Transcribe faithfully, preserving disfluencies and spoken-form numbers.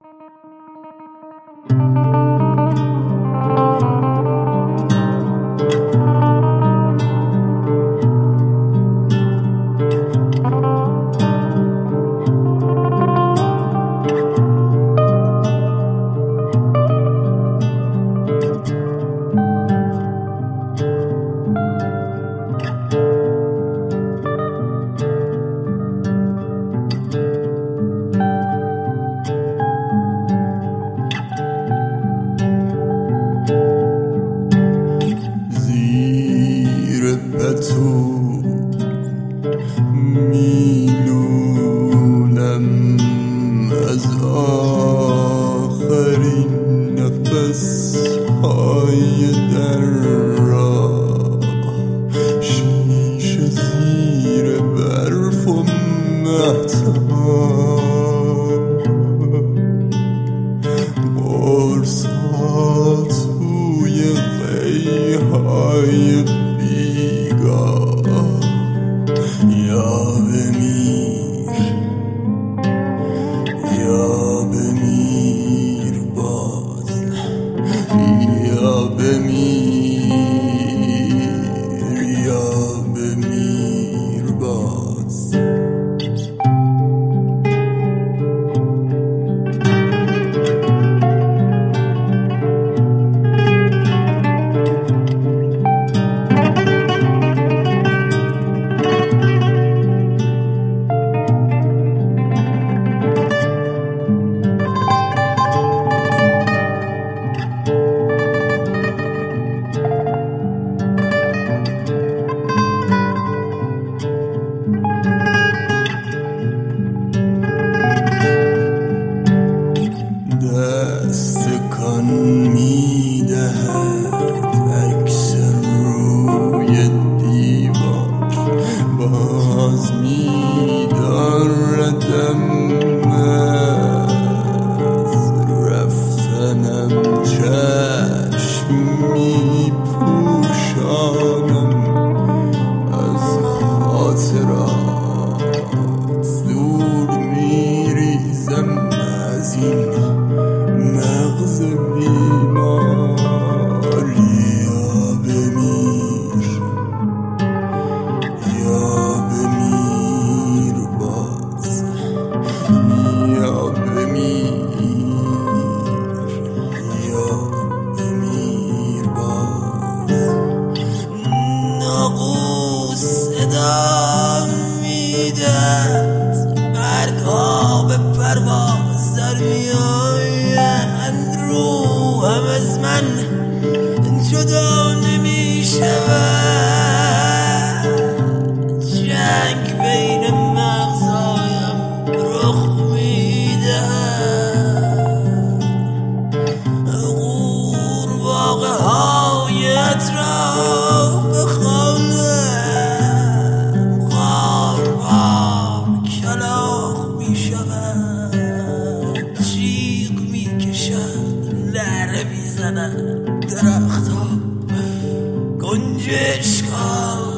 تو میلولم از آخرین نفس های در را، شیشه زیر برف و مهتاب، قرص ها توی قیهای یا بمیر یا بمیر باز، یا بمیر یا بمیر باز. دستکان میدهد عکس روی دیوار، باز میداردم از رفتنم، چشم میپوشانم از خاطرات، دور میریزم از این مغز بیمار. یا بمیر یا بمیر باز، یا بمیر یا بمیر باز. ناقوس صدا میدهد، برگها به پرواز در میآیند، روحم از من جدا نمیشود، جنگ بین مغزهایم رخ میدهد، قورباغه های اطراف بخوانم، غاربار کلاغ میشود، جیغ میکشد، نعره میزند درخت ها، گنجشک ها